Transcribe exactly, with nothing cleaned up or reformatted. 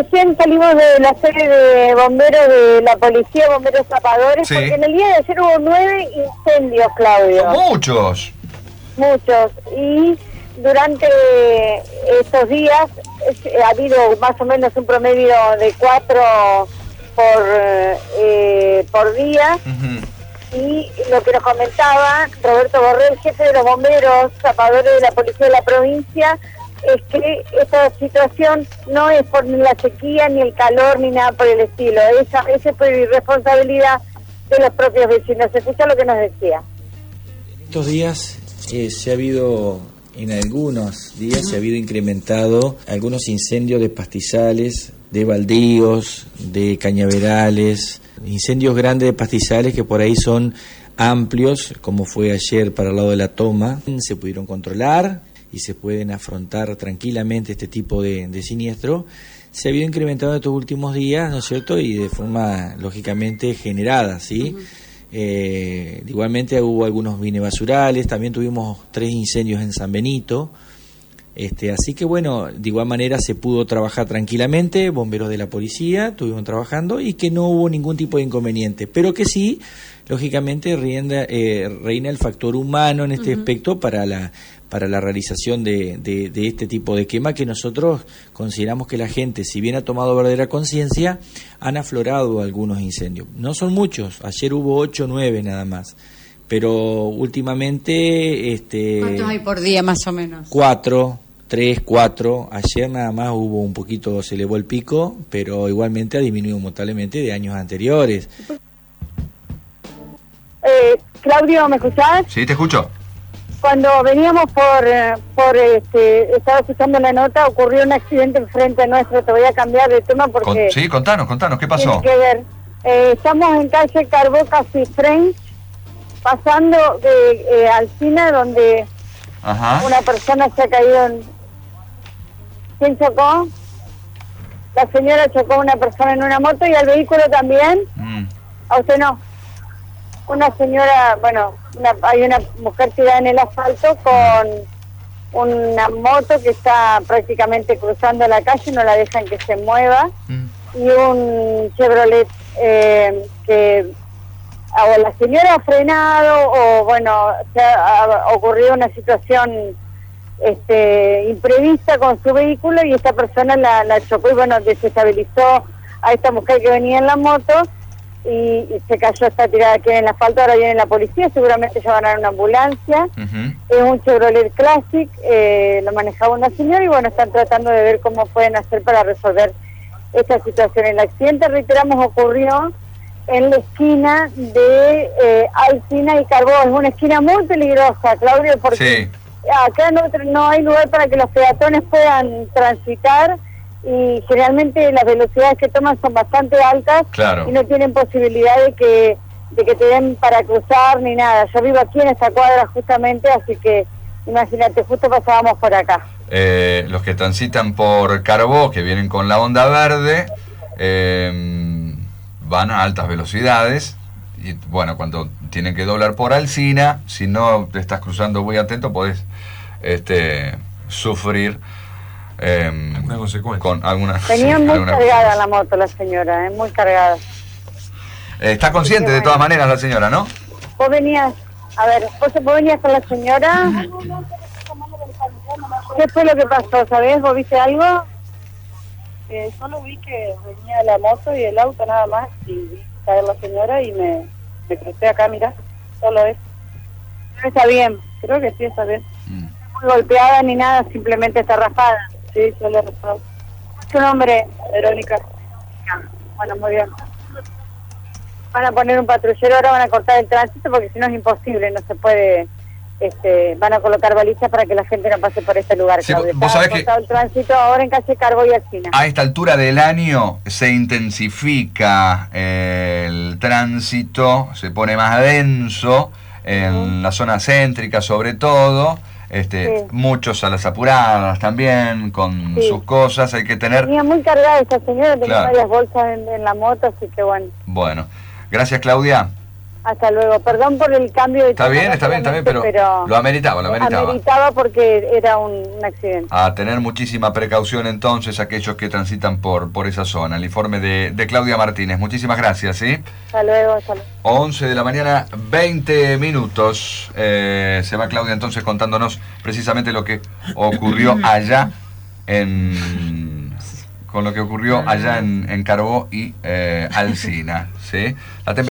recién salimos de la serie de bomberos de la policía, bomberos zapadores, sí. Porque en el día de ayer hubo nueve incendios, Claudio. Muchos. Muchos. Y durante estos días ha habido más o menos un promedio de cuatro por, eh, por día. Uh-huh. Y lo que nos comentaba Roberto Borrell, jefe de los bomberos zapadores de la policía de la provincia, es que esta situación no es por ni la sequía, ni el calor, ni nada por el estilo. Esa, esa es por irresponsabilidad de los propios vecinos. Escucha lo que nos decía. Estos días eh, se ha habido, en algunos días se ha habido incrementado algunos incendios de pastizales, de baldíos, de cañaverales, incendios grandes de pastizales que por ahí son amplios, como fue ayer para el lado de la Toma. Se pudieron controlar y se pueden afrontar tranquilamente este tipo de, de siniestro. Se ha habido incrementado en estos últimos días, ¿no es cierto?, y de forma lógicamente generada, ¿sí? Uh-huh. Eh, igualmente hubo algunos binebasurales, también tuvimos tres incendios en San Benito, este, así que bueno, de igual manera se pudo trabajar tranquilamente, bomberos de la policía estuvieron trabajando y que no hubo ningún tipo de inconveniente, pero que sí, lógicamente reina, eh, reina el factor humano en este uh-huh. aspecto para la para la realización de, de, de este tipo de quema, que nosotros consideramos que la gente, si bien ha tomado verdadera conciencia, han aflorado algunos incendios. No son muchos, ayer hubo ocho o nueve nada más, pero últimamente... Este, ¿Cuántos hay por día más o menos? Cuatro, tres, cuatro. Ayer nada más hubo un poquito, se elevó el pico, pero igualmente ha disminuido notablemente de años anteriores. Eh, Claudio, ¿me escuchás? Sí, te escucho. Cuando veníamos por, por este, estaba escuchando la nota, ocurrió un accidente enfrente nuestro. Te voy a cambiar de tema porque... Con, sí, contanos, contanos, ¿qué pasó? Tiene que ver. Eh, estamos en calle Carbó, casi French, pasando de eh, Alsina, donde Ajá. una persona se ha caído en... ¿Quién chocó? La señora chocó a una persona en una moto y al vehículo también. Mm. ¿A usted no? Una señora, bueno, una, hay una mujer tirada en el asfalto con una moto que está prácticamente cruzando la calle, no la dejan que se mueva, mm. y un Chevrolet eh, que o la señora ha frenado o bueno, se ha, ha ocurrido una situación este imprevista con su vehículo y esta persona la, la chocó y bueno, desestabilizó a esta mujer que venía en la moto. Y, y se cayó, está tirada aquí en el asfalto. Ahora viene la policía, seguramente llevarán una ambulancia. Uh-huh. Es un Chevrolet Classic, eh, lo manejaba una señora y bueno, están tratando de ver cómo pueden hacer para resolver esta situación. El accidente, reiteramos, ocurrió en la esquina de eh, Alsina y Carbó. Es una esquina muy peligrosa, Claudio, porque sí. acá no, no hay lugar para que los peatones puedan transitar. Y generalmente las velocidades que toman son bastante altas, claro. y no tienen posibilidad de que de que te den para cruzar ni nada. Yo vivo aquí en esta cuadra justamente, así que imagínate, justo pasábamos por acá. Eh, los que transitan por Carbó, que vienen con la onda verde, eh, van a altas velocidades y bueno, cuando tienen que doblar por Alsina, si no te estás cruzando muy atento, podés este, sufrir Eh, alguna consecuencia. Con alguna, Venía sí, muy alguna cargada cosa. La moto, la señora, eh, muy cargada. Eh, está consciente de todas maneras la señora, ¿no? Vos venías, a ver, vos, vos venías con la señora. ¿Qué fue lo que pasó, sabés? ¿Vos viste algo? Eh, solo vi que venía la moto y el auto nada más y vi caer la señora y me, me crucé acá, mirá, solo eso. No está bien. Creo que sí está bien. Mm. Muy golpeada ni nada, simplemente está raspada. Sí, yo le he raspado. ¿Tu nombre? Verónica. Bueno, muy bien. Van a poner un patrullero, ahora van a cortar el tránsito porque si no es imposible, no se puede... Este, van a colocar balizas para que la gente no pase por este lugar, sí, Claudio. Vos sabés que el tránsito ahora en calle Carbó y Alsina. A esta altura del año se intensifica el tránsito, se pone más denso en uh-huh. la zona céntrica sobre todo. Este, sí. Muchos a las apuradas también, con sí. sus cosas, hay que tener... Tenía muy cargada esa señora, tenía claro. varias bolsas en, en la moto, así que bueno. Bueno, gracias Claudia. Hasta luego. Perdón por el cambio de Está bien, está bien, está bien, pero, pero lo ameritaba, lo ameritaba. Ameritaba porque era un, un accidente. A tener muchísima precaución entonces aquellos que transitan por, por esa zona. El informe de, de Claudia Martínez. Muchísimas gracias, ¿sí? Hasta luego, hasta luego. once de la mañana, veinte minutos. Eh, se va Claudia entonces contándonos precisamente lo que ocurrió allá en... con lo que ocurrió allá en, en Carbó y eh, Alsina, ¿sí? La